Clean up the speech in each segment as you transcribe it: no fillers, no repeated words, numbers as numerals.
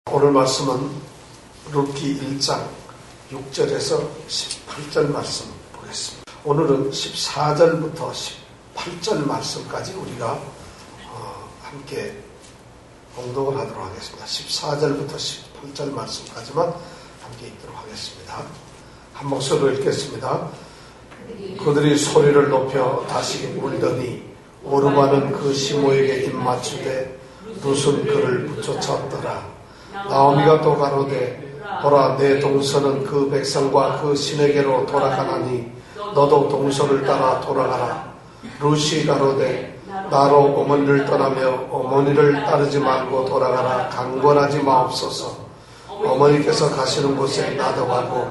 오늘 말씀은 룻기 1장 6절에서 18절 말씀 보겠습니다. 오늘은 14절부터 18절 말씀까지 우리가 함께 공독을 하도록 하겠습니다. 14절부터 18절 말씀까지만 함께 읽도록 하겠습니다. 한 목소리로 읽겠습니다. 그들이 소리를 높여 다시 울더니 오르바는 그 시모에게 입맞추되 룻은 그를 붙여쳤더라. 나오미가 또 가로되 보라, 내 동서는 그 백성과 그 신에게로 돌아가나니 너도 동서를 따라 돌아가라. 룻이 가로되 나로 어머니를 떠나며 어머니를 따르지 말고 돌아가라. 강권하지 마옵소서. 어머니께서 가시는 곳에 나도 가고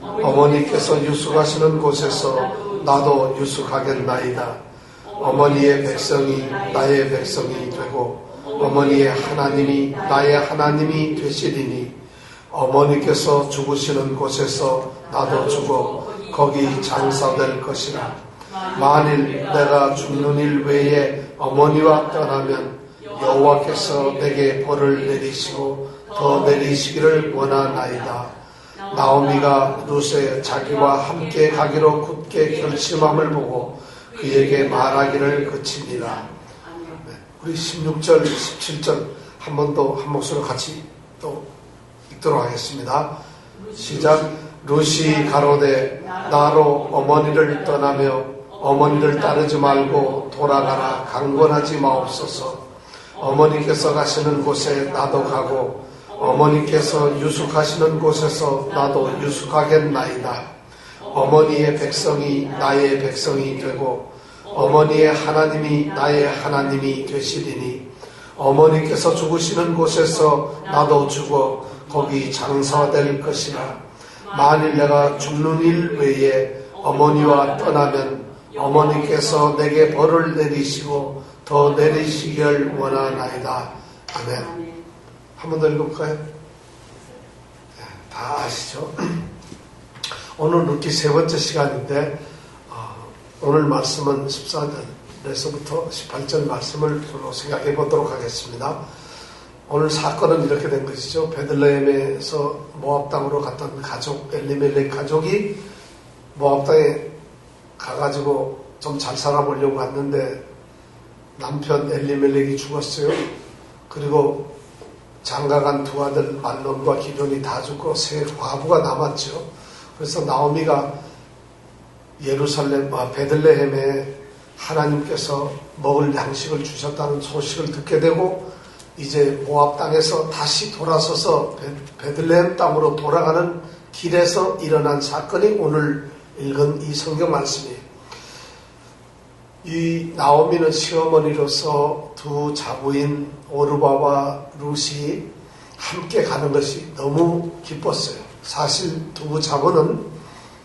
어머니께서 유숙하시는 곳에서 나도 유숙하겠나이다. 어머니의 백성이 나의 백성이 되고 어머니의 하나님이 나의 하나님이 되시리니 어머니께서 죽으시는 곳에서 나도 죽어 거기 장사될 것이라. 만일 내가 죽는 일 외에 어머니와 떠나면 여호와께서 내게 벌을 내리시고 더 내리시기를 원하나이다. 나오미가 룻의 자기와 함께 가기로 굳게 결심함을 보고 그에게 말하기를 그치니라. 우리 16절, 17절 한 번 더 한 목소리로 같이 또 읽도록 하겠습니다. 시작. 룻이 가로되 나로 어머니를 떠나며 어머니를 따르지 말고 돌아가라. 강권하지 마옵소서. 어머니께서 가시는 곳에 나도 가고 어머니께서 유숙하시는 곳에서 나도 유숙하겠나이다. 어머니의 백성이 나의 백성이 되고 어머니의 하나님이 나의 하나님이 되시리니 어머니께서 죽으시는 곳에서 나도 죽어 거기 장사될 것이라. 만일 내가 죽는 일 외에 어머니와 떠나면 어머니께서 내게 벌을 내리시고 더 내리시기를 원하나이다. 아멘. 한 번 더 읽어볼까요? 다 아시죠? 오늘 룻기 세 번째 시간인데 오늘 말씀은 14절에서부터 18절 말씀을 주로 생각해 보도록 하겠습니다. 오늘 사건은 이렇게 된 것이죠. 베들레헴에서 모압 땅으로 갔던 가족, 엘리멜렉 가족이 모압 땅에 가가지고 좀 잘 살아보려고 갔는데 남편 엘리멜렉이 죽었어요. 그리고 장가간 두 아들 말론과 기럐이 다 죽고 세 과부가 남았죠. 그래서 나오미가 베들레헴에 하나님께서 먹을 양식을 주셨다는 소식을 듣게 되고 이제 모압 땅에서 다시 돌아서서 베들레헴 땅으로 돌아가는 길에서 일어난 사건이 오늘 읽은 이 성경 말씀이에요. 이 나오미는 시어머니로서 두 자부인 오르바와 룻이 함께 가는 것이 너무 기뻤어요. 사실 두 자부는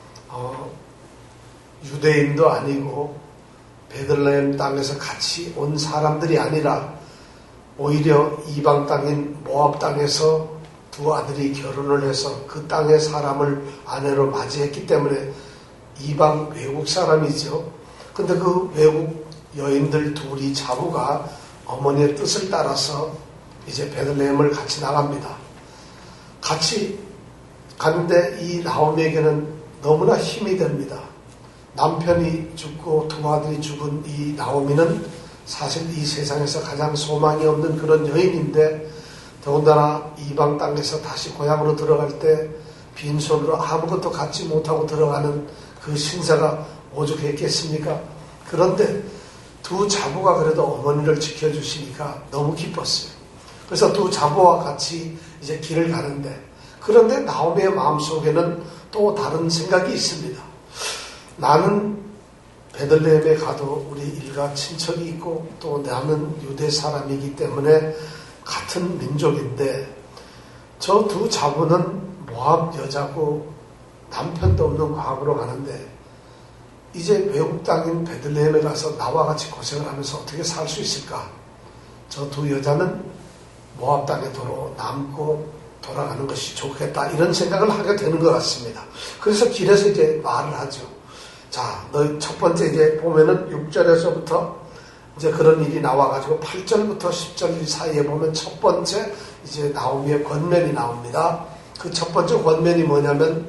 유대인도 아니고 베들레헴 땅에서 같이 온 사람들이 아니라 오히려 이방 땅인 모압 땅에서 두 아들이 결혼을 해서 그 땅의 사람을 아내로 맞이했기 때문에 이방 외국 사람이죠. 근데 그 외국 여인들 둘이 자부가 어머니의 뜻을 따라서 이제 베들레헴을 같이 나갑니다. 같이 가는데 이 나오미에게는 너무나 힘이 됩니다. 남편이 죽고 두 아들이 죽은 이 나오미는 사실 이 세상에서 가장 소망이 없는 그런 여인인데 더군다나 이방 땅에서 다시 고향으로 들어갈 때 빈손으로 아무것도 갖지 못하고 들어가는 그 신세가 오죽했겠습니까? 그런데 두 자부가 그래도 어머니를 지켜주시니까 너무 기뻤어요. 그래서 두 자부와 같이 이제 길을 가는데 그런데 나오미의 마음속에는 또 다른 생각이 있습니다. 나는 베들레헴에 가도 우리 일가 친척이 있고 또 나는 유대 사람이기 때문에 같은 민족인데 저 두 자부는 모압 여자고 남편도 없는 과거로 가는데 이제 외국 땅인 베들레헴에 가서 나와 같이 고생을 하면서 어떻게 살 수 있을까? 저 두 여자는 모압 땅에 남고 돌아가는 것이 좋겠다 이런 생각을 하게 되는 것 같습니다. 그래서 길에서 이제 말을 하죠. 자, 너 첫 번째 이제 보면은 6절에서부터 이제 그런 일이 나와가지고 8절부터 10절 사이에 보면 첫 번째 이제 나오미의 권면이 나옵니다. 그 첫 번째 권면이 뭐냐면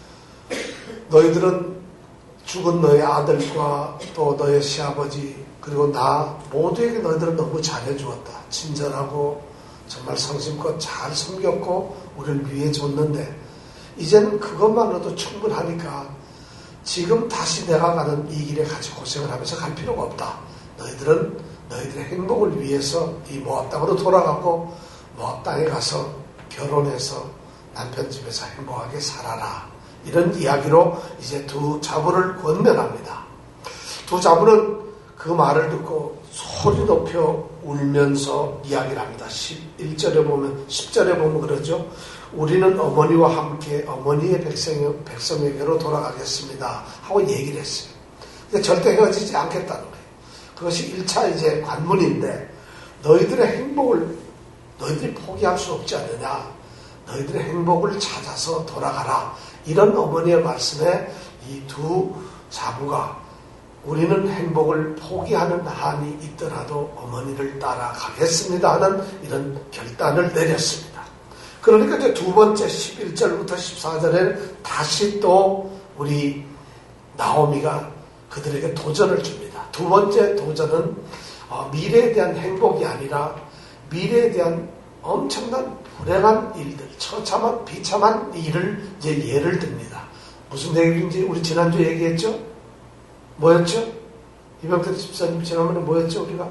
너희들은 죽은 너의 아들과 또 너의 시아버지 그리고 나 모두에게 너희들은 너무 잘해주었다. 친절하고 정말 성심껏 잘 섬겼고 우리를 위해 줬는데 이제는 그것만으로도 충분하니까 지금 다시 내가 가는 이 길에 같이 고생을 하면서 갈 필요가 없다. 너희들은 너희들의 행복을 위해서 이 모압 땅으로 돌아가고 모압 땅에 가서 결혼해서 남편 집에서 행복하게 살아라. 이런 이야기로 이제 두 자부를 권면합니다. 두 자부는 그 말을 듣고 소리 높여 울면서 이야기를 합니다. 11절에 보면 10절에 보면 그러죠. 우리는 어머니와 함께 어머니의 백성에게로 돌아가겠습니다. 하고 얘기를 했어요. 근데 절대 헤어지지 않겠다는 거예요. 그것이 1차 이제 관문인데 너희들의 행복을 너희들이 포기할 수 없지 않느냐. 너희들의 행복을 찾아서 돌아가라. 이런 어머니의 말씀에 이 두 자부가 우리는 행복을 포기하는 한이 있더라도 어머니를 따라가겠습니다 하는 이런 결단을 내렸습니다. 그러니까 이제 두 번째 11절부터 14절에는 다시 또 우리 나오미가 그들에게 도전을 줍니다. 두 번째 도전은 미래에 대한 행복이 아니라 미래에 대한 엄청난 불행한 일들, 처참한 비참한 일을 이제 예를 듭니다. 무슨 얘기인지 우리 지난주에 얘기했죠? 뭐였죠? 이병태 집사님 지난번에 뭐였죠 우리가?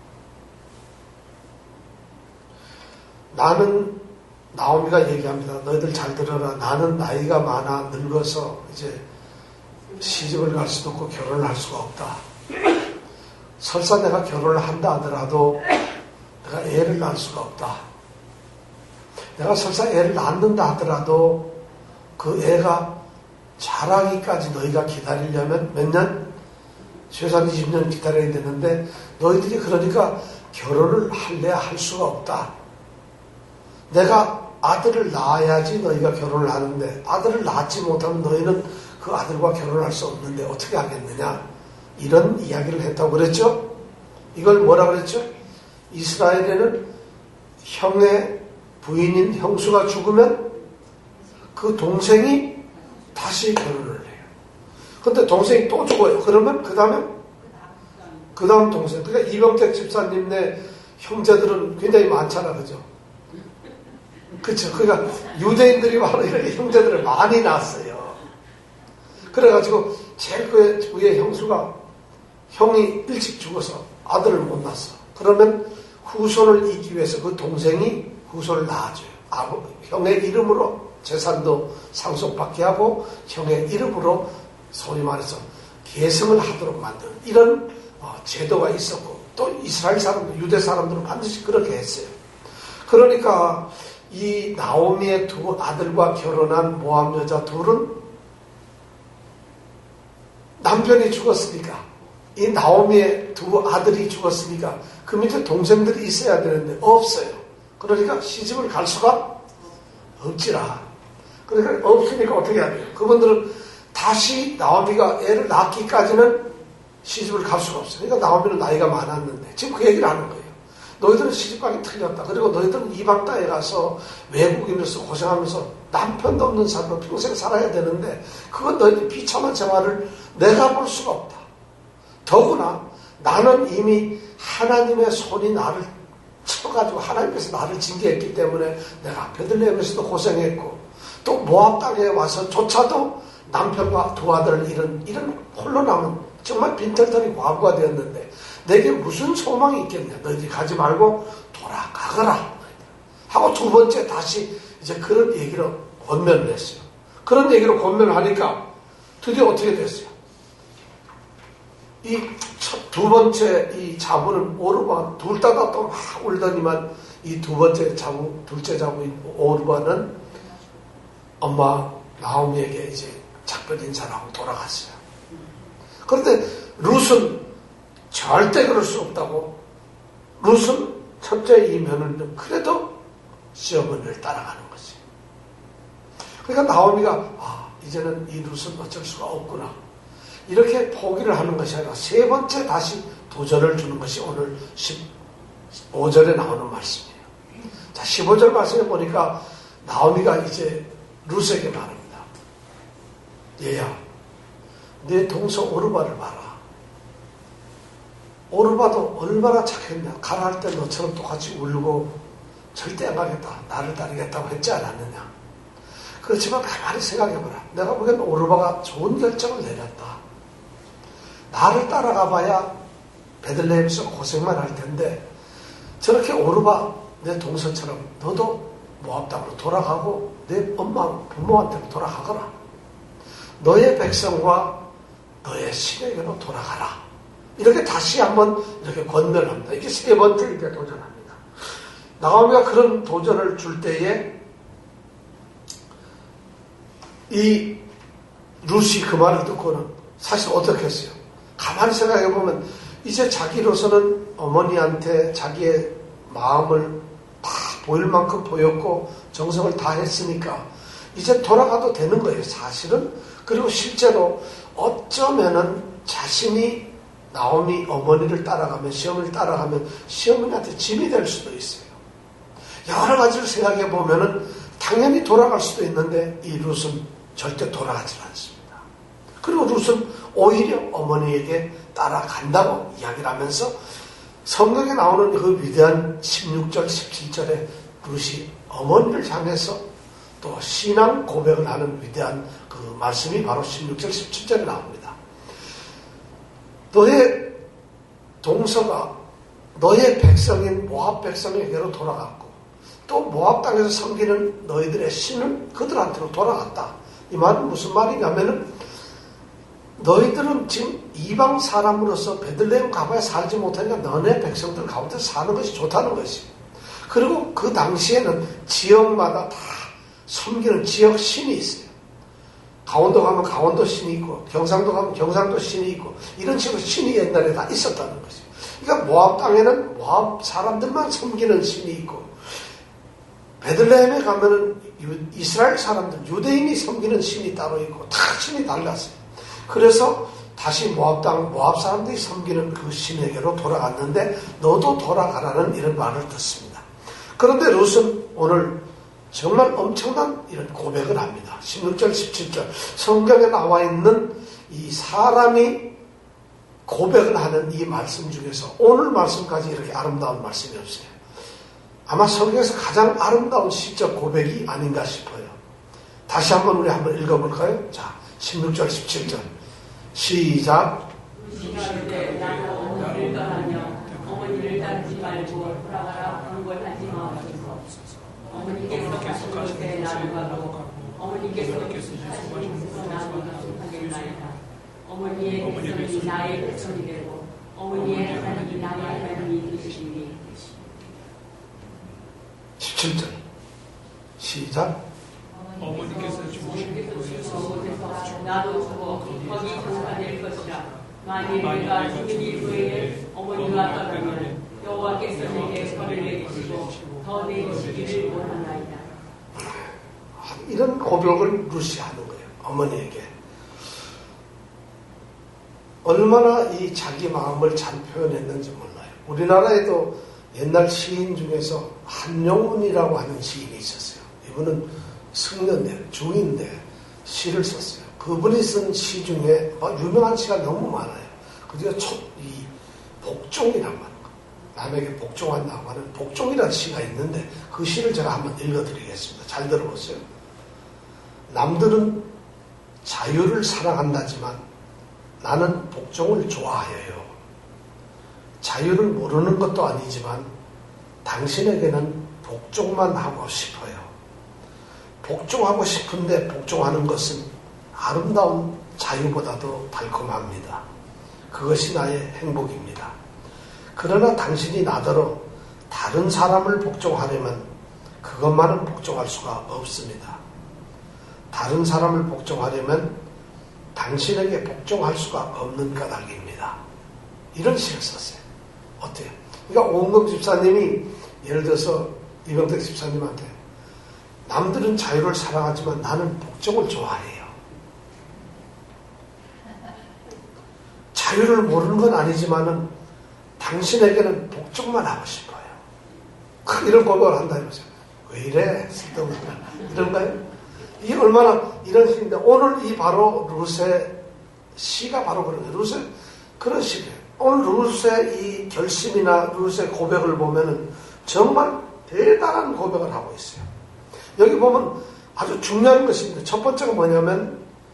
나는 나오미가 얘기합니다. 너희들 잘 들어라. 나는 나이가 많아 늙어서 이제 시집을 갈 수도 없고 결혼을 할 수가 없다. 설사 내가 결혼을 한다 하더라도 내가 애를 낳을 수가 없다. 내가 설사 애를 낳는다 하더라도 그 애가 자라기까지 너희가 기다리려면 몇 년? 최소한 20년 기다려야 되는데 너희들이 그러니까 결혼을 할래야 할 수가 없다. 내가 아들을 낳아야지 너희가 결혼을 하는데 아들을 낳지 못하면 너희는 그 아들과 결혼을 할 수 없는데 어떻게 하겠느냐. 이런 이야기를 했다고 그랬죠. 이걸 뭐라 그랬죠? 이스라엘에는 형의 부인인 형수가 죽으면 그 동생이 다시 결혼을 해요. 근데 동생이 또 죽어요. 그러면 그 다음 동생. 그러니까 이병택 집사님네 형제들은 굉장히 많잖아. 그죠? 그쵸. 그러니까 유대인들이 바로 이렇게 형제들을 많이 낳았어요. 그래가지고 제일 그 위에 형이 일찍 죽어서 아들을 못 낳았어. 그러면 후손을 잇기 위해서 그 동생이 후손을 낳아줘요. 형의 이름으로 재산도 상속받게 하고 형의 이름으로 소위 말해서 계승을 하도록 만드는 이런 제도가 있었고 또 이스라엘 사람들, 유대 사람들은 반드시 그렇게 했어요. 그러니까 이 나오미의 두 아들과 결혼한 모압 여자 둘은 남편이 죽었으니까 이 나오미의 두 아들이 죽었으니까 그 밑에 동생들이 있어야 되는데 없어요. 그러니까 시집을 갈 수가 없지라. 그러니까 없으니까 어떻게 해야 돼요? 그분들은 다시 나오미가 애를 낳기까지는 시집을 갈 수가 없어요. 그러니까 나오미는 나이가 많았는데 지금 그 얘기를 하는 거예요. 너희들은 시집가기 틀렸다. 그리고 너희들은 이방 땅에 가서 외국인으로서 고생하면서 남편도 없는 삶으로 평생 살아야 되는데 그건 너희들 비참한 생활을 내가 볼 수가 없다. 더구나 나는 이미 하나님의 손이 나를 쳐가지고 하나님께서 나를 징계했기 때문에 내가 베들레헴에서도 고생했고 또 모압 땅에 와서조차도 남편과 두 아들을 이런 홀로 남은 정말 빈털터리 과부가 되었는데 내게 무슨 소망이 있겠냐. 너희들이 가지 말고 돌아가거라 하고 두 번째 다시 이제 그런 얘기로 권면을 했어요. 그런 얘기로 권면을 하니까 드디어 어떻게 됐어요? 이 두 번째 이 자부는 오르반 둘 다 또 막 울더니만 이 두 번째 자부, 둘째 자부인 오르반은 엄마 나오미에게 이제 작별 인사를 하고 돌아갔어요. 그런데 룻은 절대 그럴 수 없다고. 룻은 첫째 이 며느리는 그래도 시어머니를 따라가는 거지. 그러니까 나오미가 이제는 이 룻은 어쩔 수가 없구나. 이렇게 포기를 하는 것이 아니라 세 번째 다시 도전을 주는 것이 오늘 15절에 나오는 말씀이에요. 자, 15절 말씀에 보니까 나오미가 이제 룻에게 말합니다. 얘야, 내 동서 오르바를 봐라. 오르바도 얼마나 착했냐. 가라 할 때 너처럼 똑같이 울고 절대 안 가겠다. 나를 따르겠다고 했지 않았느냐. 그렇지만 가만히 생각해보라. 내가 보기엔 오르바가 좋은 결정을 내렸다. 나를 따라가 봐야 베들레헴에서 고생만 할 텐데 저렇게 오르바 내 동서처럼 너도 모압 땅으로 돌아가고 내 엄마 부모한테로 돌아가거라. 너의 백성과 너의 신에게로 돌아가라. 이렇게 다시 한번 이렇게 권면을 합니다. 이게 3번째 이제 도전합니다. 나오미가 그런 도전을 줄 때에 이 룻이 그 말을 듣고는 사실 어떻게 했어요? 가만히 생각해보면 이제 자기로서는 어머니한테 자기의 마음을 다 보일 만큼 보였고 정성을 다 했으니까 이제 돌아가도 되는 거예요, 사실은. 그리고 실제로 어쩌면은 자신이 나오미 어머니를 따라가면, 시어머니를 따라가면 시어머니한테 짐이 될 수도 있어요. 여러 가지를 생각해 보면은 당연히 돌아갈 수도 있는데 이 룻은 절대 돌아가지 않습니다. 그리고 룻은 오히려 어머니에게 따라간다고 이야기를 하면서 성경에 나오는 그 위대한 16절, 17절에 룻이 어머니를 향해서 또 신앙 고백을 하는 위대한 그 말씀이 바로 16절, 17절에 나옵니다. 너의 동서가 너의 백성인 모압 백성에게로 돌아갔고 또 모압 땅에서 섬기는 너희들의 신은 그들한테로 돌아갔다. 이 말은 무슨 말이냐면은 너희들은 지금 이방 사람으로서 베들레헴 가봐야 살지 못하니까 너네 백성들 가운데 사는 것이 좋다는 것이. 그리고 그 당시에는 지역마다 다 섬기는 지역 신이 있어요. 강원도 가면 강원도 신이 있고 경상도 가면 경상도 신이 있고 이런 식으로 신이 옛날에 다 있었다는 거죠. 그러니까 모압 땅에는 모압 사람들만 섬기는 신이 있고 베들레헴에 가면은 이스라엘 사람들 유대인이 섬기는 신이 따로 있고 다 신이 달랐어요. 그래서 다시 모압 땅 모압 사람들이 섬기는 그 신에게로 돌아갔는데 너도 돌아가라는 이런 말을 듣습니다. 그런데 룻은 오늘 정말 엄청난 이런 고백을 합니다. 16절, 17절 성경에 나와 있는 이 사람이 고백을 하는 이 말씀 중에서 오늘 말씀까지 이렇게 아름다운 말씀이 없어요. 아마 성경에서 가장 아름다운 시적 고백이 아닌가 싶어요. 다시 한번 우리 한번 읽어볼까요? 자, 16절, 17절 시작. 어머니를 따르지 말고 돌아가라 그런 걸 하지 마옵소서. 어머니께서 가신 곳에 나도 가고 어머니께서 가신 곳에서 나도 가겠나이다. 어머니의 백성이 나의 백성이 되고 어머니의 하나님이 나의 하나님이 되시니. 17절 시작. 어머니께서 죽으신 곳에서 나도 죽어 거기 장사가 될 것이라. 만일 내가 죽은 이후에 어머니가 떠나면 여호와께서 내게 벌을 내리시고 더 내리시기를 원하나이다. 이런 고백을 룻이 하는 거예요. 어머니에게. 얼마나 이 자기 마음을 잘 표현했는지 몰라요. 우리나라에도 옛날 시인 중에서 한용운이라고 하는 시인이 있었어요. 이분은 승려인데 중인데 시를 썼어요. 그분이 쓴 시 중에 유명한 시가 너무 많아요. 그중에 이 복종이라고 하는 거. 남에게 복종한다고 하는 복종이라는 시가 있는데 그 시를 제가 한번 읽어드리겠습니다. 잘 들어보세요. 남들은 자유를 사랑한다지만 나는 복종을 좋아해요. 자유를 모르는 것도 아니지만 당신에게는 복종만 하고 싶어요. 복종하고 싶은데 복종하는 것은 아름다운 자유보다도 달콤합니다. 그것이 나의 행복입니다. 그러나 당신이 나더러 다른 사람을 복종하려면 그것만은 복종할 수가 없습니다. 다른 사람을 복종하려면 당신에게 복종할 수가 없는 까닭입니다. 이런 시를 썼어요. 어때요? 그러니까 오은금 집사님이 예를 들어서 이병택 집사님한테 남들은 자유를 사랑하지만 나는 복종을 좋아해요. 자유를 모르는 건 아니지만은 당신에게는 복종만 하고 싶어요. 막 이런 고백을 한다 이거죠. 왜 이래? 쓸데없는 이런가요? 이 얼마나 이런 식인데 오늘 이 바로 룻의 시가 바로 그런 거예요. 룻의 그런 식이에요. 오늘 룻의 이 결심이나 룻의 고백을 보면은 정말 대단한 고백을 하고 있어요. 여기 보면 아주 중요한 것입니다. 첫 번째가 뭐냐면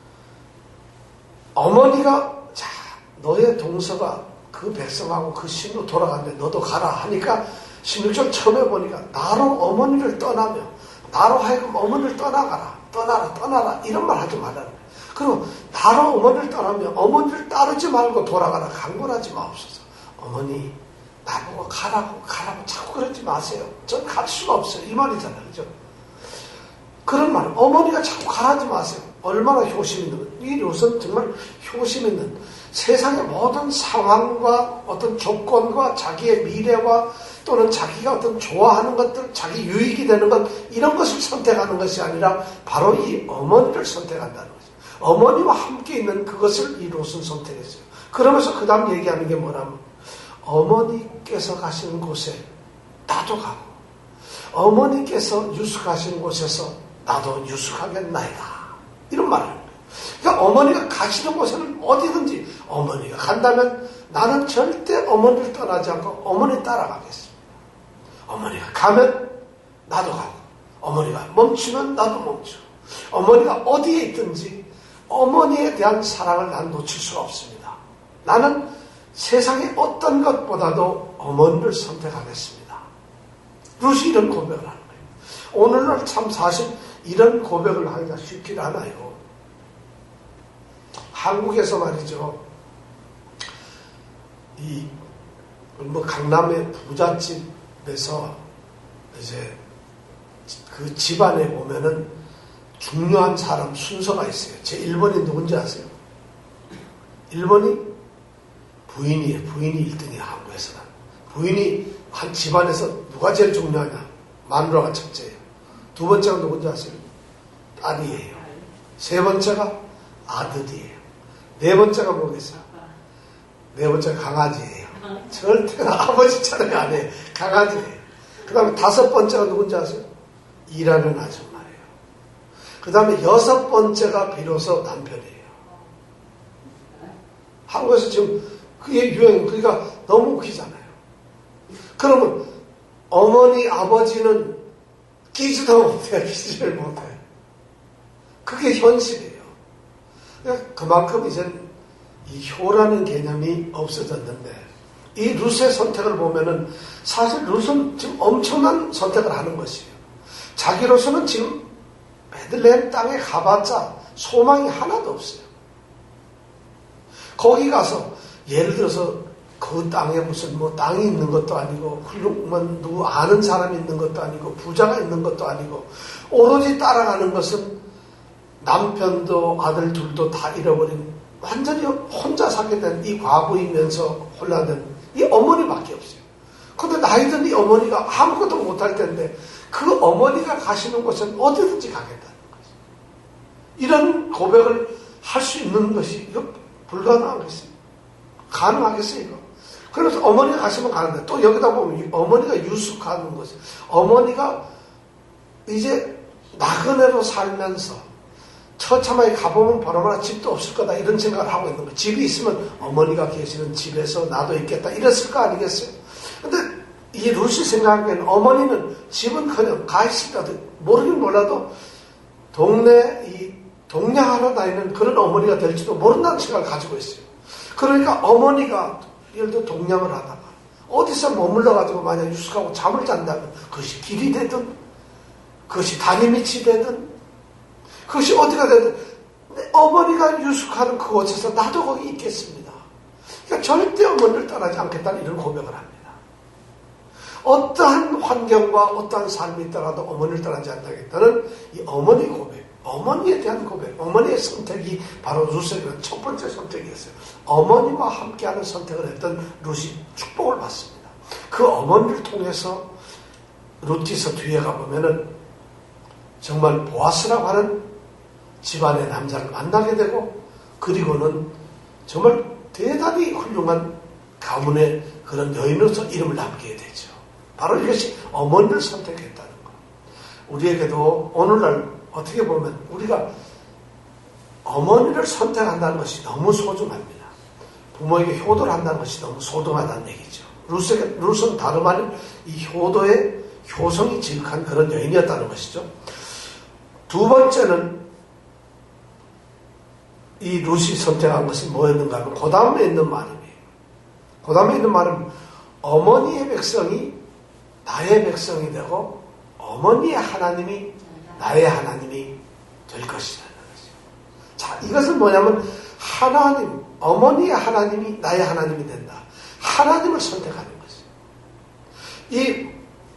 어머니가 자 너의 동서가 그 백성하고 그 신으로 돌아갔는데 너도 가라 하니까 16절 처음에 보니까 나로 어머니를 떠나며 나로 하여금 어머니를 떠나라 이런 말 하지 말라는 거예요. 그리고 나로 어머니를 떠나며 어머니를 따르지 말고 돌아가라 강권하지 마옵소서. 어머니 나보고 가라고 자꾸 그러지 마세요. 전 갈 수가 없어요. 이 말이잖아요. 그죠? 그런 말 어머니가 자꾸 가라지 마세요. 얼마나 효심 있는 거예요. 이 룻은 정말 효심 있는 세상의 모든 상황과 어떤 조건과 자기의 미래와 또는 자기가 어떤 좋아하는 것들, 자기 유익이 되는 것 이런 것을 선택하는 것이 아니라 바로 이 어머니를 선택한다는 거죠. 어머니와 함께 있는 그것을 이 룻은 선택했어요. 그러면서 그 다음 얘기하는 게 뭐냐면 어머니께서 가시는 곳에 나도 가고 어머니께서 유숙하시는 곳에서 나도 유숙하겠나이다. 이런 말을 합니다. 그러니까 어머니가 가시는 곳에는 어디든지 어머니가 간다면 나는 절대 어머니를 떠나지 않고 어머니 따라가겠습니다. 어머니가 가면 나도 가고 어머니가 멈추면 나도 멈추고 어머니가 어디에 있든지 어머니에 대한 사랑을 난 놓칠 수가 없습니다. 나는 세상의 어떤 것보다도 어머니를 선택하겠습니다. 룻이 이런 고백을 하는 거예요. 오늘날 참 사실 이런 고백을 하기가 쉽지 않아요. 한국에서 말이죠. 강남의 부잣집에서 이제 그 집안에 보면은 중요한 사람 순서가 있어요. 제 1번이 누군지 아세요? 1번이 부인이에요. 부인이 1등이에요. 한국에서는. 부인이 한 집안에서 누가 제일 중요하냐? 마누라가 첫째예요. 두 번째가 누군지 아세요? 딸이에요. 세 번째가 아들이에요. 네 번째가 뭐겠어요? 네 번째가 강아지예요. 절대 아버지 차례 안 해요. 강아지예요. 그 다음에 다섯 번째가 누군지 아세요? 일하는 아줌마예요. 그 다음에 여섯 번째가 비로소 남편이에요. 한국에서 지금 그게 유행, 그러니까 너무 웃기잖아요. 그러면 어머니, 아버지는 끼지도 못해요. 끼지를 못해요. 그게 현실이에요. 그러니까 그만큼 이제 이 효라는 개념이 없어졌는데 이 룻의 선택을 보면은 사실 룻은 지금 엄청난 선택을 하는 것이에요. 자기로서는 지금 베들레헴 땅에 가봤자 소망이 하나도 없어요. 거기 가서 예를 들어서 그 땅에 무슨 뭐 땅이 있는 것도 아니고 훌륭한 누구 아는 사람이 있는 것도 아니고 부자가 있는 것도 아니고 오로지 따라가는 것은 남편도 아들 둘도 다 잃어버린 완전히 혼자 살게 된 이 과부이면서 혼란된 이 어머니밖에 없어요. 근데 나이든 이 어머니가 아무것도 못할 텐데 그 어머니가 가시는 곳은 어디든지 가겠다는 거죠. 이런 고백을 할 수 있는 것이 이거 불가능하겠어요. 가능하겠어요 이거. 그래서 어머니가 가시면 가는데 또 여기다 보면 어머니가 유숙하는 것이 어머니가 이제 나그네로 살면서 처참하게 가보면 바로바로 집도 없을 거다 이런 생각을 하고 있는 거예요. 집이 있으면 어머니가 계시는 집에서 나도 있겠다 이랬을 거 아니겠어요. 근데 이 룻이 생각하기에는 어머니는 집은커녕 가 있을 때도 모르긴 몰라도 동네 이 동냥하러 다니는 그런 어머니가 될지도 모른다는 생각을 가지고 있어요. 그러니까 어머니가 예를 들어 동냥을 하다가 어디서 머물러가지고 만약 유숙하고 잠을 잔다면 그것이 길이 되든 그것이 다리 밑이 되든 그것이 어디가 되든 어머니가 유숙하는 그곳에서 나도 거기 있겠습니다. 그러니까 절대 어머니를 떠나지 않겠다는 이런 고백을 합니다. 어떠한 환경과 어떠한 삶이 있더라도 어머니를 떠나지 않겠다는 이 어머니 고백, 어머니에 대한 고백, 어머니의 선택이 바로 룻의 첫 번째 선택이었어요. 어머니와 함께하는 선택을 했던 룻이 축복을 받습니다. 그 어머니를 통해서 룻에서 뒤에 가보면은 정말 보아스라고 하는 집안의 남자를 만나게 되고 그리고는 정말 대단히 훌륭한 가문의 그런 여인으로서 이름을 남기게 되죠. 바로 이것이 어머니를 선택했다는 것. 우리에게도 오늘날 어떻게 보면 우리가 어머니를 선택한다는 것이 너무 소중합니다. 부모에게 효도를 한다는 것이 너무 소중하다는 얘기죠. 룻은 다름 아닌 이 효도의 효성이 지극한 그런 여인이었다는 것이죠. 두 번째는 이 룻이 선택한 것이 뭐였는가 하면 그 다음에 있는 말입니다. 그 다음에 있는 말은 어머니의 백성이 나의 백성이 되고 어머니의 하나님이 나의 하나님이 될 것이라는 것이죠. 자, 이것은 뭐냐면 하나님, 어머니의 하나님이 나의 하나님이 된다. 하나님을 선택하는 것이죠. 이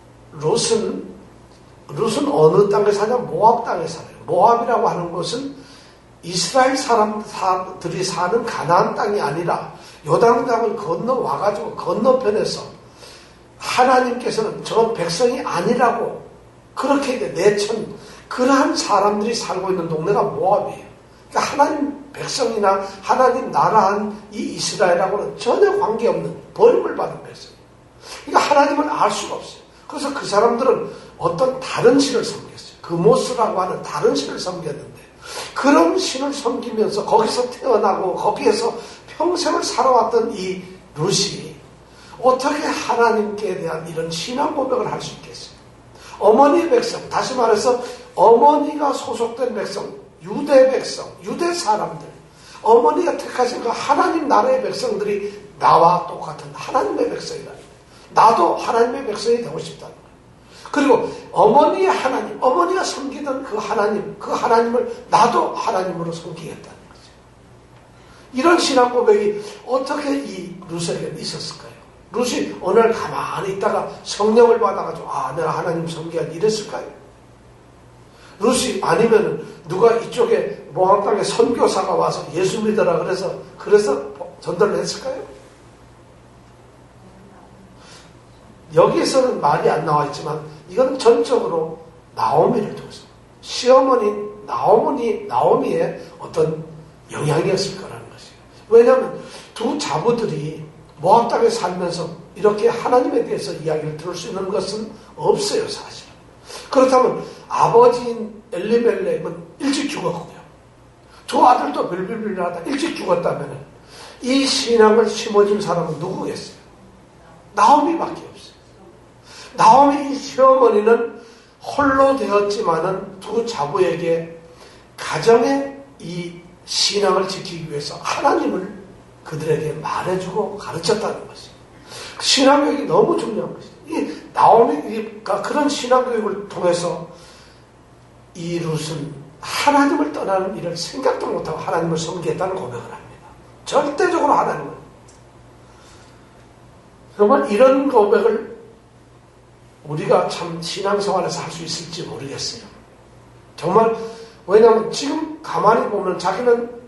룻은 어느 땅에 사냐? 모압 땅에 살아요. 모압이라고 하는 것은 이스라엘 사람들이 사는 가나안 땅이 아니라 요단강을 건너와가지고 건너편에서 하나님께서는 저 백성이 아니라고 그렇게 내천 그러한 사람들이 살고 있는 동네가 모압이에요. 그러니까 하나님 백성이나 하나님 나라한 이 이스라엘하고는 전혀 관계없는 버림을 받은 백성이에요. 그러니까 하나님을 알 수가 없어요. 그래서 그 사람들은 어떤 다른 신을 섬겼어요. 그모스라고 하는 다른 신을 섬겼는데 그런 신을 섬기면서 거기서 태어나고 거기에서 평생을 살아왔던 이 룻이 어떻게 하나님께 대한 이런 신앙 고백을 할 수 있겠어요? 어머니의 백성, 다시 말해서 어머니가 소속된 백성, 유대 백성, 유대 사람들, 어머니가 택하신 그 하나님 나라의 백성들이 나와 똑같은 하나님의 백성이다. 나도 하나님의 백성이 되고 싶다는 거예요. 그리고 어머니의 하나님, 어머니가 섬기던 그 하나님을 나도 하나님으로 섬기겠다는 거죠. 이런 신앙 고백이 어떻게 이 룻에게 있었을까요? 룻이 어느 날 가만히 있다가 성령을 받아가지고 내가 하나님 섬기야지 이랬을까요? 룻이 아니면은 누가 이쪽에 모압 땅에 선교사가 와서 예수 믿어라 그래서 전달을 했을까요? 여기에서는 말이 안 나와 있지만 이건 전적으로 나오미를 통해서 시어머니 나오미의 어떤 영향이었을 거라는 것이에요. 왜냐하면 두 자부들이 모압 땅에 살면서 이렇게 하나님에 대해서 이야기를 들을 수 있는 것은 없어요, 사실. 그렇다면 아버지인 엘리멜렉은 일찍 죽었고요. 두 아들도 별별별하다 일찍 죽었다면 이 신앙을 심어준 사람은 누구겠어요? 나오미밖에 없어요. 나오미 시어머니는 홀로 되었지만은 두 자부에게 가정의 이 신앙을 지키기 위해서 하나님을 그들에게 말해주고 가르쳤다는 것이에요. 신앙교육이 너무 중요한 것이죠. 이 나오미가 그런 신앙교육을 통해서 이 룻은 하나님을 떠나는 일을 생각도 못하고 하나님을 섬기겠다는 고백을 합니다. 절대적으로 하나님을. 정말 이런 고백을 우리가 참 신앙생활에서 할 수 있을지 모르겠어요. 정말 왜냐하면 지금 가만히 보면 자기는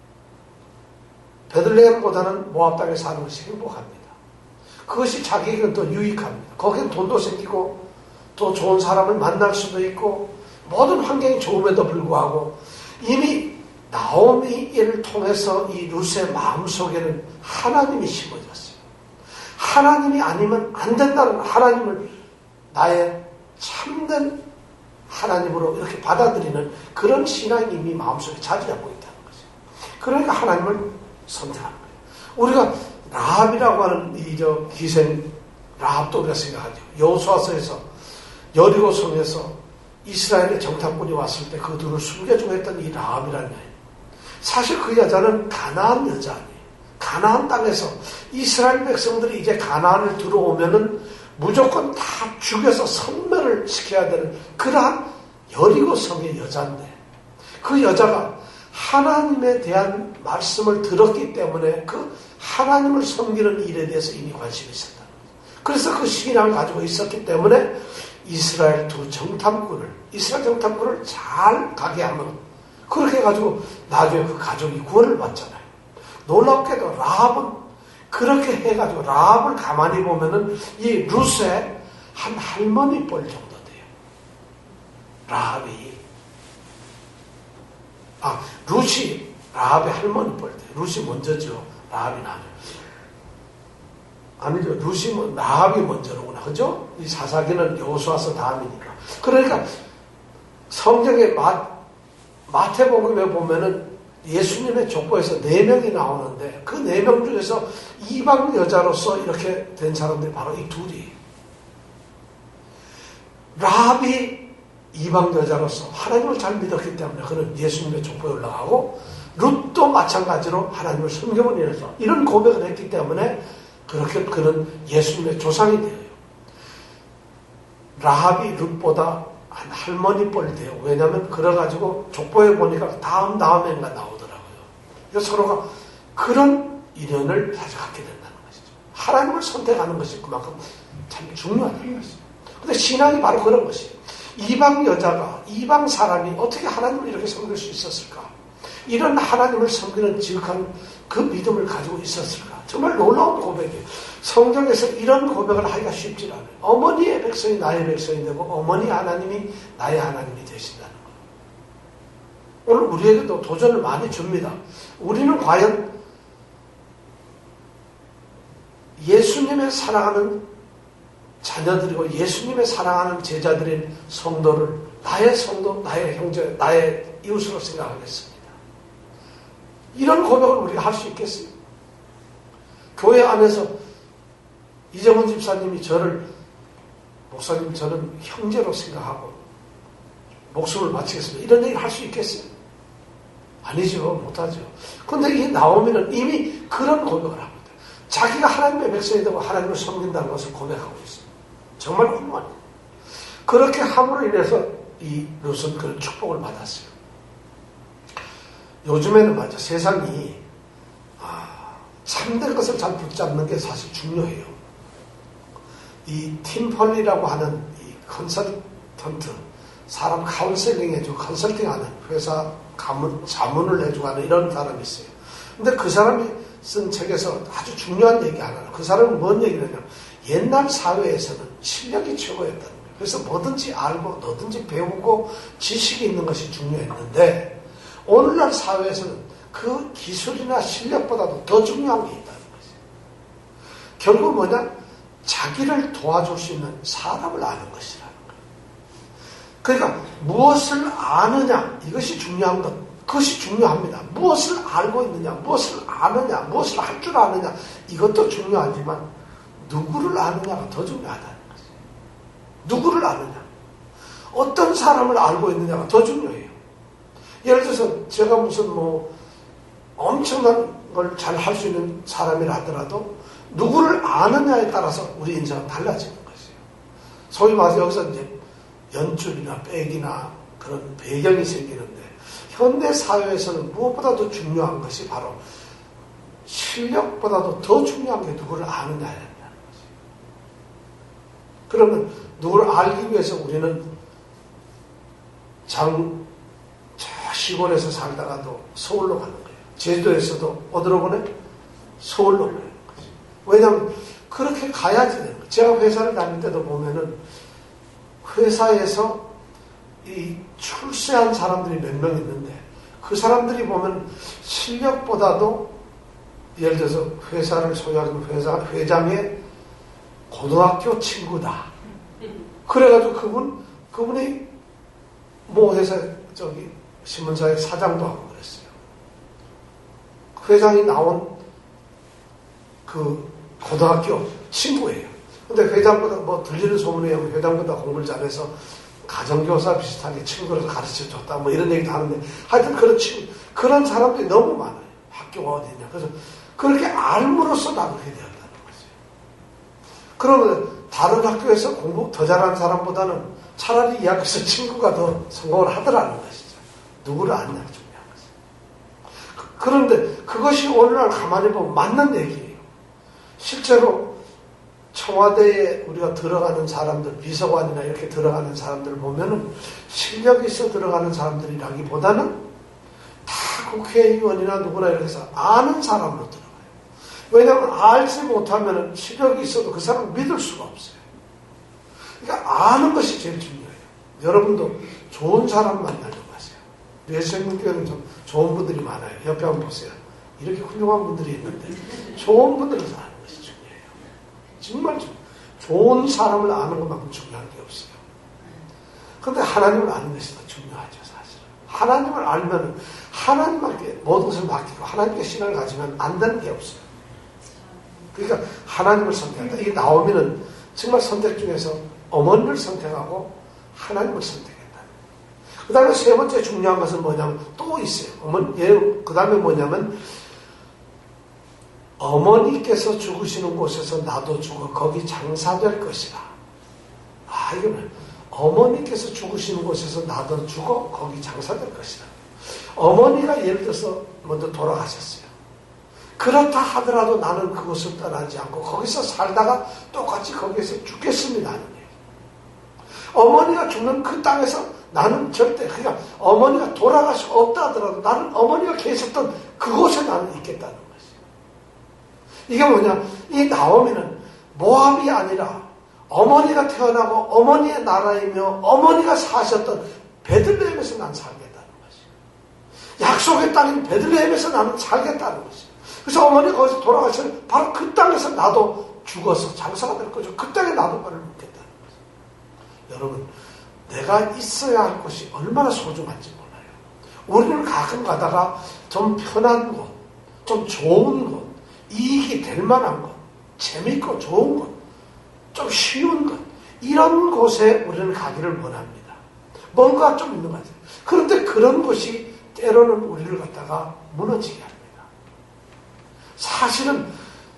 베들레헴보다는 모압 땅에 사는 것이 행복합니다. 그것이 자기에게는 더 유익합니다. 거기는 돈도 생기고 또 좋은 사람을 만날 수도 있고 모든 환경이 좋음에도 불구하고 이미 나오미를 통해서 이 룻의 마음속에는 하나님이 심어졌어요. 하나님이 아니면 안 된다는 하나님을 나의 참된 하나님으로 이렇게 받아들이는 그런 신앙이 이미 마음속에 자리하고 있다는 거죠. 그러니까 하나님을 선택하는 거예요. 우리가 라합이라고 하는 이 기생 라합도 우리가 생각하죠. 여호수아서에서 여리고성에서 이스라엘의 정탐꾼이 왔을 때 그들을 숨겨주고 했던 이 라합이라는 여인. 사실 그 여자는 가나안 여자 아니에요. 가나안 땅에서 이스라엘 백성들이 이제 가나안을 들어오면은 무조건 다 죽여서 선멸을 시켜야 되는 그러한 여리고성의 여자인데 그 여자가 하나님에 대한 말씀을 들었기 때문에 그 하나님을 섬기는 일에 대해서 이미 관심이 있었다. 그래서 그 신앙을 가지고 있었기 때문에 이스라엘 정탐꾼을 잘 가게 하면 그렇게 해가지고 나중에 그 가족이 구원을 받잖아요. 놀랍게도 라합은 그렇게 해가지고 라합을 가만히 보면은 이 룻의 한 할머니 뻘 정도 돼요. 룻이 라합의 할머니 뻘 돼요. 룻이 먼저죠. 라합이 나죠. 아니죠. 루시, 라합이 먼저로구나. 그죠? 이 사사기는 여호수아서 다음이니까. 그러니까 성경의 마태복음에 보면은 예수님의 족보에서 4명이 나오는데 그 4명 중에서 이방 여자로서 이렇게 된 사람들이 바로 이 둘이. 라합이 이방 여자로서 하나님을 잘 믿었기 때문에 그는 예수님의 족보에 올라가고, 룻도 마찬가지로 하나님을 섬김으로 인해서 이런 고백을 했기 때문에 그렇게 그는 예수님의 조상이 되어요. 라합이 룻보다 한 할머니 뻘 돼요. 왜냐하면 그래가지고 족보에 보니까 다음에인가 나오더라고요. 그래서 서로가 그런 인연을 사실 갖게 된다는 것이죠. 하나님을 선택하는 것이 그만큼 참 중요하다는 것이죠. 근데 신앙이 바로 그런 것이에요. 이방 여자가, 이방 사람이 어떻게 하나님을 이렇게 섬길 수 있었을까? 이런 하나님을 섬기는 지극한 그 믿음을 가지고 있었을까? 정말 놀라운 고백이에요. 성경에서 이런 고백을 하기가 쉽지 않아요. 어머니의 백성이 나의 백성이 되고 어머니 하나님이 나의 하나님이 되신다는 거예요. 오늘 우리에게도 도전을 많이 줍니다. 우리는 과연 예수님의 사랑하는 자녀들이고 예수님의 사랑하는 제자들인 성도를 나의 성도, 나의 형제, 나의 이웃으로 생각하겠습니다. 이런 고백을 우리가 할 수 있겠어요? 교회 안에서 이정훈 집사님이 저를, 목사님 저는 형제로 생각하고 목숨을 바치겠습니다. 이런 얘기를 할 수 있겠어요? 아니죠. 못하죠. 그런데 이게 나오면 이미 그런 고백을 합니다. 자기가 하나님의 백성이 되고 하나님을 섬긴다는 것을 고백하고 있습니다. 정말 훌륭합니다. 그렇게 함으로 인해서 이 룻은 그런 축복을 받았어요. 요즘에는 맞아 세상이 참된 것을 잘 붙잡는 게 사실 중요해요. 이 팀펄리라고 하는 이 컨설턴트, 사람 카운셀링 해주고 컨설팅하는 회사 자문을 해주고 하는 이런 사람이 있어요. 근데 그 사람이 쓴 책에서 아주 중요한 얘기 하나는, 그 사람은 뭔 얘기를 했냐면 옛날 사회에서는 실력이 최고였다는 거예요. 그래서 뭐든지 알고 뭐든지 배우고 지식이 있는 것이 중요했는데 오늘날 사회에서는 그 기술이나 실력보다도 더 중요한 게 있다는 거죠. 결국 뭐냐? 자기를 도와줄 수 있는 사람을 아는 것이라는 거예요. 그러니까 무엇을 아느냐, 이것이 중요한 것, 그것이 중요합니다. 무엇을 알고 있느냐, 무엇을 아느냐, 무엇을 할 줄 아느냐, 이것도 중요하지만 누구를 아느냐가 더 중요하다는 거죠. 누구를 아느냐, 어떤 사람을 알고 있느냐가 더 중요해요. 예를 들어서 제가 무슨 엄청난 걸 잘 할 수 있는 사람이라 하더라도 누구를 아느냐에 따라서 우리 인생은 달라지는 것이에요. 소위 말해서 여기서 이제 연줄이나 백이나 그런 배경이 생기는데 현대 사회에서는 무엇보다도 중요한 것이 바로 실력보다도 더 중요한 게 누구를 아느냐에 한다는 거죠. 그러면 누구를 알기 위해서 우리는 저 시골에서 살다가도 서울로 가는 거예요. 제주도에서도 어디로 보내? 서울로 가는 거죠. 왜냐하면 그렇게 가야지 되는 거예요. 제가 회사를 다닐 때도 보면은 회사에서 이 출세한 사람들이 몇 명 있는데 그 사람들이 보면 실력보다도 예를 들어서 회사를 소유하는 회장의 고등학교 친구다. 그래가지고 그분이 뭐 회사 신문사의 사장도 하고 그랬어요. 회장이 나온 그 고등학교 친구예요. 근데 회장보다 들리는 소문에 의하면 회장보다 공부를 잘해서 가정교사 비슷하게 친구를 가르쳐 줬다. 이런 얘기도 하는데 하여튼 그런 사람들이 너무 많아요. 학교가 어디냐. 그래서 그렇게 알므로써 나도 그렇게 되었다는 거죠. 그러면 다른 학교에서 공부 더 잘하는 사람보다는 차라리 이 학교에서 친구가 더 성공을 하더라는 것이죠. 누구를 아느냐가 중요한 거죠. 그런데 그것이 오늘날 가만히 보면 맞는 얘기예요. 실제로 청와대에 우리가 들어가는 사람들, 비서관이나 이렇게 들어가는 사람들 보면은 실력이 있어 들어가는 사람들이라기보다는 다 국회의원이나 누구나 이렇게 해서 아는 사람으로 들어가요. 왜냐하면 알지 못하면 실력이 있어도 그 사람을 믿을 수가 없어요. 그러니까 아는 것이 제일 중요해요. 여러분도 좋은 사람 만나려고 하세요. 예수님교회는 좀 좋은 분들이 많아요. 옆에 한번 보세요. 이렇게 훌륭한 분들이 있는데 좋은 분들을 아는 것이 중요해요. 정말 좋은 사람을 아는 것만큼 중요한 게 없어요. 그런데 하나님을 아는 것이 더 중요하죠, 사실은. 하나님을 알면 하나님께 모든 것을 맡기고 하나님께 신앙을 가지면 안 되는 게 없어요. 그러니까 하나님을 선택한다. 이 나오미는 정말 선택 중에서 어머니를 선택하고 하나님을 선택했다. 그 다음에 세 번째 중요한 것은 뭐냐면 또 있어요. 그 다음에 뭐냐면 어머니께서 죽으시는 곳에서 나도 죽어 거기 장사될 것이라. 이거는 어머니께서 죽으시는 곳에서 나도 죽어 거기 장사될 것이라. 어머니가 예를 들어서 먼저 돌아가셨어요. 그렇다 하더라도 나는 그곳을 떠나지 않고 거기서 살다가 똑같이 거기에서 죽겠습니다 하는 얘기. 어머니가 죽는 그 땅에서 나는 절대, 그러니까 어머니가 돌아갈 수 없다 하더라도 나는 어머니가 계셨던 그곳에 나는 있겠다는 것이에요. 이게 뭐냐, 이 나오미는 모압이 아니라 어머니가 태어나고 어머니의 나라이며 어머니가 사셨던 베들레헴에서 난 살겠다는 것이에요. 약속의 땅인 베들레헴에서 나는 살겠다는 것이에요. 그래서 어머니가 거기서 돌아가시면 바로 그 땅에서 나도 죽어서 장사가 될 거죠. 그 땅에 나도 발을 묻겠다는 거죠. 여러분, 내가 있어야 할 곳이 얼마나 소중한지 몰라요. 우리는 가끔 가다가 좀 편한 곳, 좀 좋은 곳, 이익이 될 만한 곳, 재밌고 좋은 곳, 좀 쉬운 것, 이런 곳에 우리는 가기를 원합니다. 뭔가 좀 있는 것 같아요. 그런데 그런 곳이 때로는 우리를 갖다가 무너지게 합니다. 사실은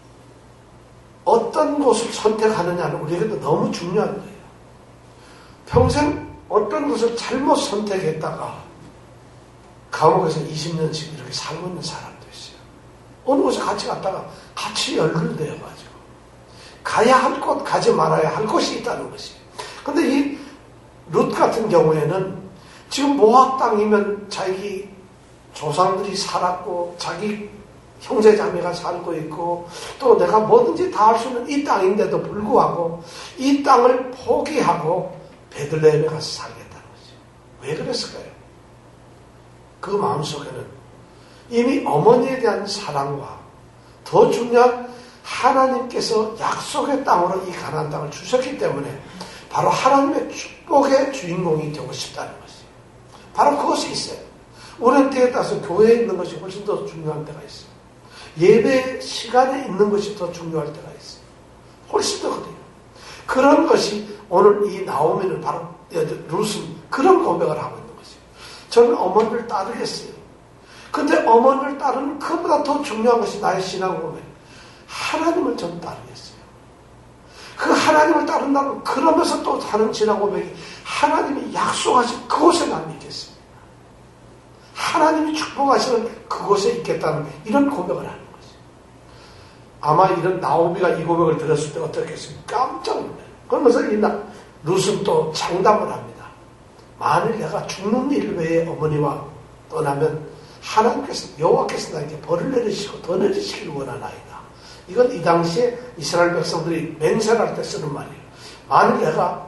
어떤 곳을 선택하느냐는 우리에게도 너무 중요한 거예요. 평생 어떤 것을 잘못 선택했다가 감옥에서 20년씩 이렇게 살고 있는 사람도 있어요. 어느 곳에 같이 갔다가 같이 연결되어가지고 가야 할 곳, 가지 말아야 할 곳이 있다는 것이에요. 근데 이 룻 같은 경우에는 지금 모압 땅이면 자기 조상들이 살았고 자기 형제자매가 살고 있고 또 내가 뭐든지 다 할 수 있는 이 땅인데도 불구하고 이 땅을 포기하고 베들레헴에 가서 살겠다는 거죠. 왜 그랬을까요? 그 마음속에는 이미 어머니에 대한 사랑과 더 중요한 하나님께서 약속의 땅으로 이 가나안 땅을 주셨기 때문에 바로 하나님의 축복의 주인공이 되고 싶다는 것이에요. 바로 그것이 있어요. 우리는 때에 따라서 교회에 있는 것이 훨씬 더 중요한 때가 있어요. 예배 시간에 있는 것이 더 중요할 때가 있어요. 훨씬 더 그래요. 그런 것이 오늘 이 나오미는 바로 룻은 그런 고백을 하고 있는 것이에요. 저는 어머니를 따르겠어요. 근데 어머니를 따르는 그보다 더 중요한 것이 나의 신앙 고백. 하나님을 좀 따르겠어요. 그 하나님을 따른다면 그러면서 또 다른 신앙 고백이 하나님이 약속하신 그곳에 난 있겠습니다. 하나님이 축복하시는 그곳에 있겠다는 이런 고백을 하는 거죠. 아마 이런 나오미가 이 고백을 들었을 때 어떻겠습니까? 깜짝 놀라요. 그러면서 이 룻은 또 장담을 합니다. 만일 내가 죽는 일 외에 어머니와 떠나면 하나님께서 여호와께서 나에게 벌을 내리시고 더 내리시길 원하나이다. 이건 이 당시에 이스라엘 백성들이 맹세할 때 쓰는 말이에요. 만일 내가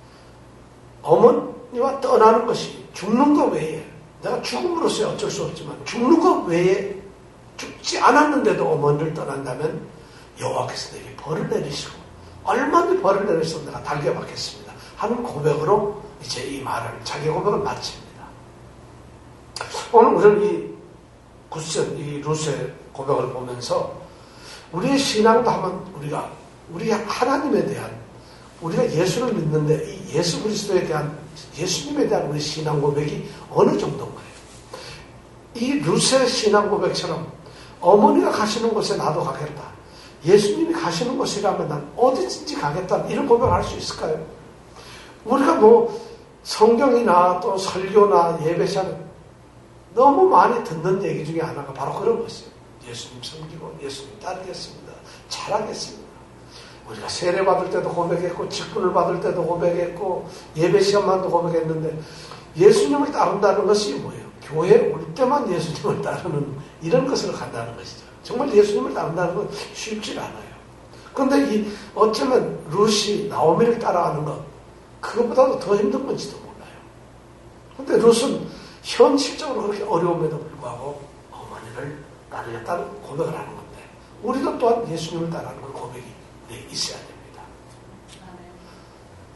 어머니와 떠나는 것이 죽는 것 외에 내가 죽음으로서야 어쩔 수 없지만 죽는 것 외에 죽지 않았는데도 어머니를 떠난다면 여호와께서 내게 벌을 내리시고 얼마든지 벌을 내리셔서 내가 달게 받겠습니다 하는 고백으로 이제 이 말을 자기 고백을 마칩니다. 오늘 우리는 이 룻의 고백을 보면서 우리의 신앙도 한번 우리 하나님에 대한 우리가 예수를 믿는데 이 예수 그리스도에 대한 예수님에 대한 우리 신앙 고백이 어느 정도인가요? 이 룻의 신앙 고백처럼 어머니가 가시는 곳에 나도 가겠다. 예수님이 가시는 곳이라면 난 어디든지 가겠다. 이런 고백을 할 수 있을까요? 우리가 성경이나 또 설교나 예배 시간에 너무 많이 듣는 얘기 중에 하나가 바로 그런 것이에요. 예수님 섬기고 예수님 따르겠습니다. 잘하겠습니다. 우리가 세례 받을 때도 고백했고 직분을 받을 때도 고백했고 예배 시간만도 고백했는데 예수님을 따른다는 것이 뭐예요? 교회에 올 때만 예수님을 따르는 이런 것으로 간다는 것이죠. 정말 예수님을 따른다는 건 쉽지 않아요. 그런데 어쩌면 룻이 나오미를 따라가는 것 그것보다도 더 힘든 건지도 몰라요. 그런데 룻은 현실적으로 그렇게 어려움에도 불구하고 어머니를 따르겠다는 고백을 하는 건데 우리도 또한 예수님을 따르는 그 고백이 있어야 됩니다.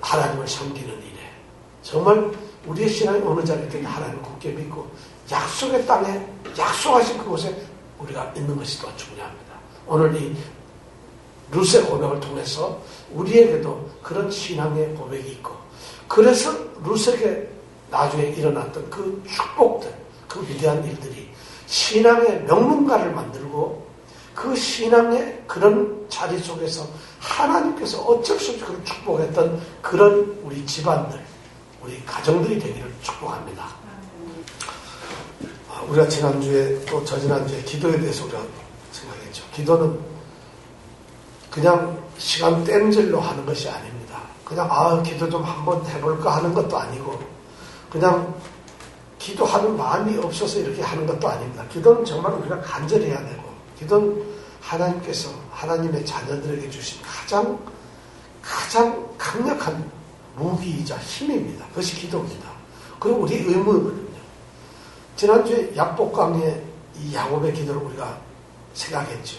하나님을 섬기는 일에 정말 우리의 신앙이 어느 자리에 있든 하나님을 굳게 믿고 약속의 땅에 약속하신 그곳에 우리가 있는 것이 더 중요합니다. 오늘 이 룻의 고백을 통해서 우리에게도 그런 신앙의 고백이 있고 그래서 룻에게 나중에 일어났던 그 축복들, 그 위대한 일들이 신앙의 명문가를 만들고 그 신앙의 그런 자리 속에서 하나님께서 어쩔 수 없이 그런 축복했던 그런 우리 집안들, 우리 가정들이 되기를 축복합니다. 우리가 지난주에 또 저지난주에 기도에 대해서 우리가 생각했죠. 기도는 그냥 시간 땜질로 하는 것이 아닙니다. 그냥 기도 좀 한번 해볼까 하는 것도 아니고 그냥 기도하는 마음이 없어서 이렇게 하는 것도 아닙니다. 기도는 정말 우리가 간절히 해야 되고 기도는 하나님께서 하나님의 자녀들에게 주신 가장 강력한 무기이자 힘입니다. 그것이 기도입니다. 그리고 우리 의무거든요. 지난주에 약복강의 이 야곱의 기도를 우리가 생각했죠.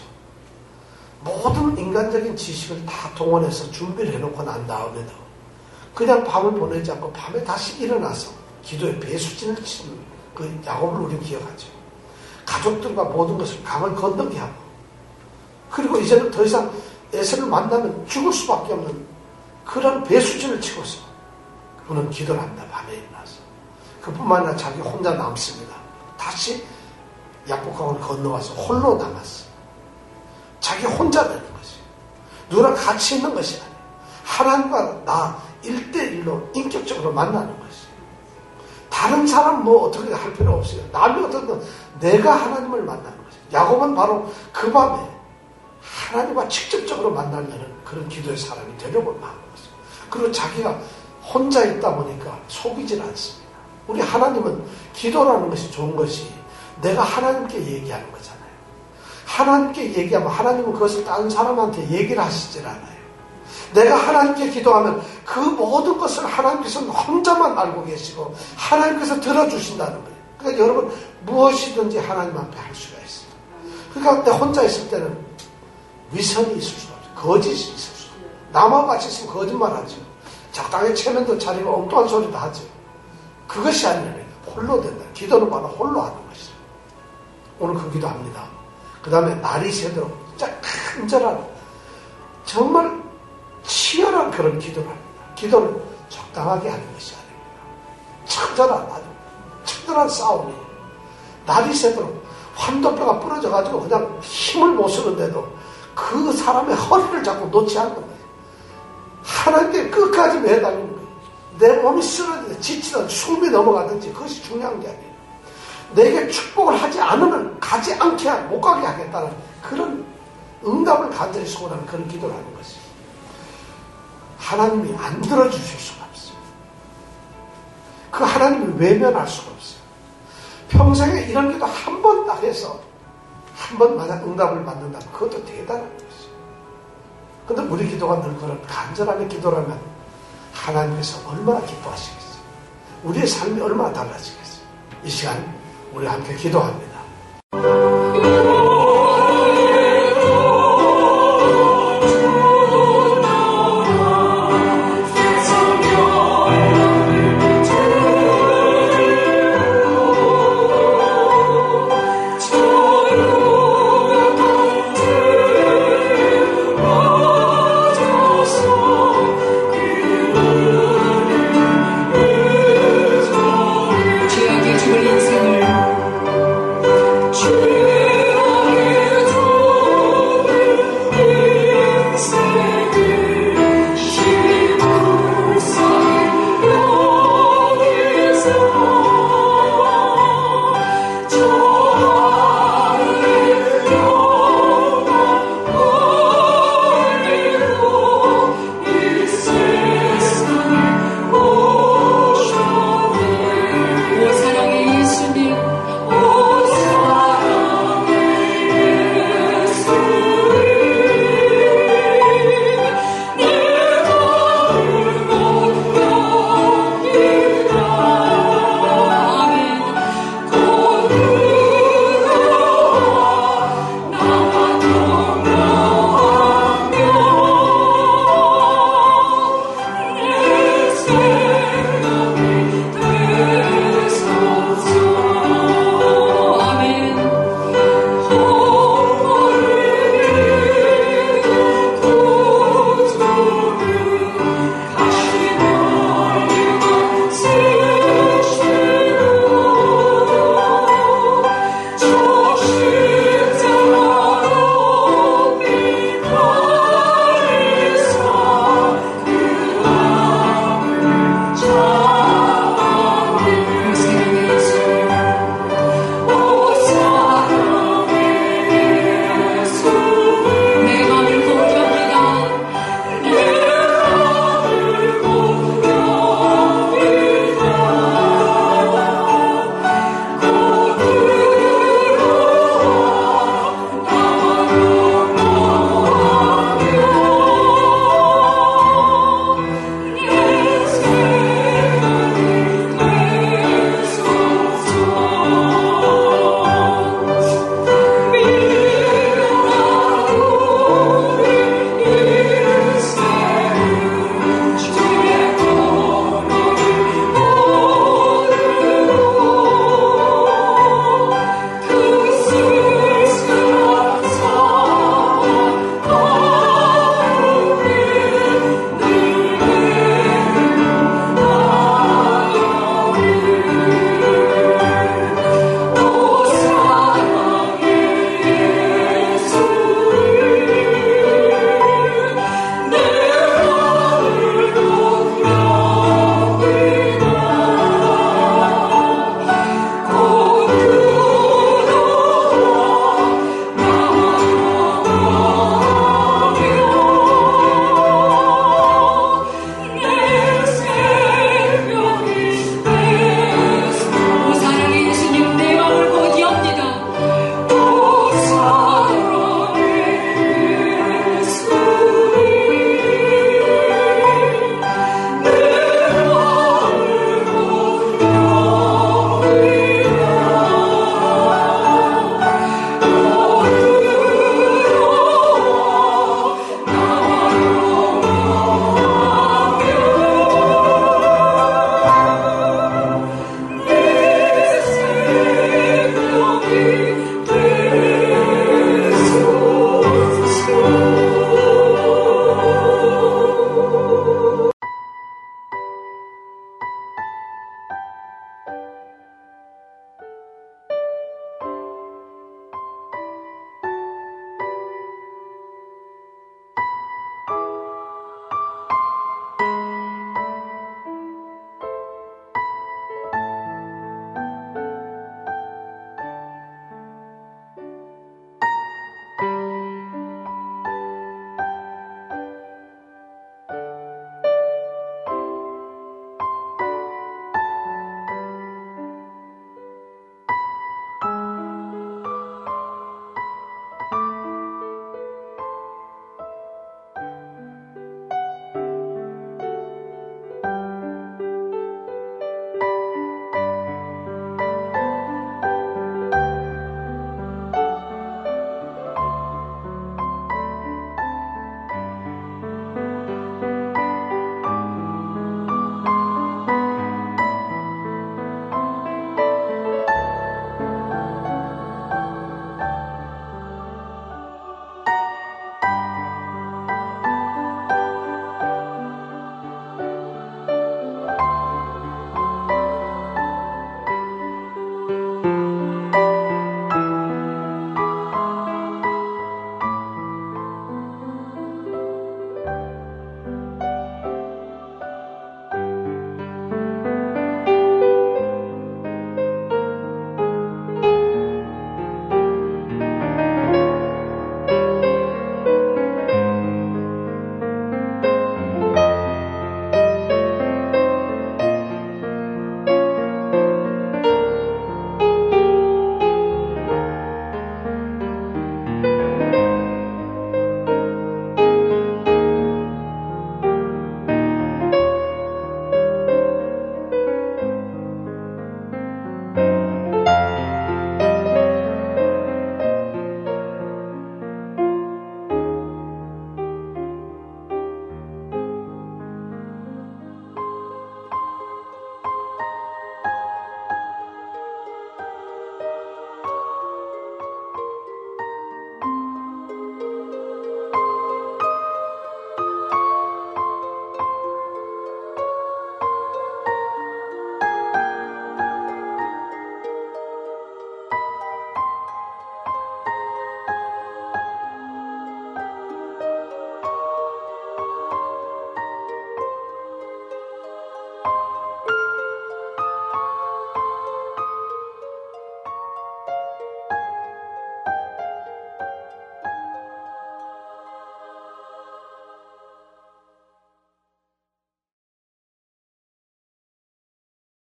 모든 인간적인 지식을 다 동원해서 준비를 해놓고 난 다음에도 그냥 밤을 보내지 않고 밤에 다시 일어나서 기도의 배수진을 치는 그 야곱을 우리는 기억하죠. 가족들과 모든 것을 강을 건너게 하고 그리고 이제는 더 이상 에서를 만나면 죽을 수밖에 없는 그런 배수진을 치고서 그는 기도를 합니다. 밤에 일어나서. 그뿐만 아니라 자기 혼자 남습니다. 다시 약복강을 건너와서 홀로 남았어요. 자기 혼자 되는 것이에요. 누구랑 같이 있는 것이 아니에요. 하나님과 나 1대1로 인격적으로 만나는 것이에요. 다른 사람 뭐 어떻게 할 필요 없어요. 남이 어떻든 내가 하나님을 만나는 것이에요. 야곱은 바로 그 밤에 하나님과 직접적으로 만나려는 그런 기도의 사람이 되려고 하는 것이에요. 그리고 자기가 혼자 있다 보니까 속이질 않습니다. 우리 하나님은 기도라는 것이 좋은 것이 내가 하나님께 얘기하는 거잖아요. 하나님께 얘기하면 하나님은 그것을 다른 사람한테 얘기를 하시질 않아요. 내가 하나님께 기도하면 그 모든 것을 하나님께서는 혼자만 알고 계시고 하나님께서 들어주신다는 거예요. 그러니까 여러분 무엇이든지 하나님 앞에 할 수가 있어요. 그러니까 내 혼자 있을 때는 위선이 있을 수가 없어요. 거짓이 있을 수가 없어요. 남하고 같이 있으면 거짓말하죠. 적당히 체면도 차리고 엉뚱한 소리도 하죠. 그것이 아니라 홀로 된다. 기도는 바로 홀로 하는 것이죠. 오늘 그 기도합니다. 그 다음에 날이 새도록 진짜 간절한 정말 치열한 그런 기도를 합니다. 기도는 적당하게 하는 것이 아닙니다. 처절한 싸움이 날이 새도록 환도뼈가 부러져가지고 그냥 힘을 못 쓰는데도 그 사람의 허리를 잡고 놓지 않는 거예요. 하나님께 끝까지 매달리는 거예요. 내 몸이 쓰러지든 지치든 숨이 넘어가든지 그것이 중요한 게 아니에요. 내게 축복을 하지 않으면 가지 않게 못 가게 하겠다는 그런 응답을 간절히 소원하는 그런 기도를 하는 것이에요. 하나님이 안 들어주실 수가 없어요. 그 하나님을 외면할 수가 없어요. 평생에 이런 기도 한 번 딱 해서 한 번 만약 응답을 받는다면 그것도 대단한 것이에요. 근데 우리 기도가 늘 그런 간절함의 기도라면 하나님께서 얼마나 기뻐하시겠어요. 우리의 삶이 얼마나 달라지겠어요. 이 시간 우리 함께 기도합니다.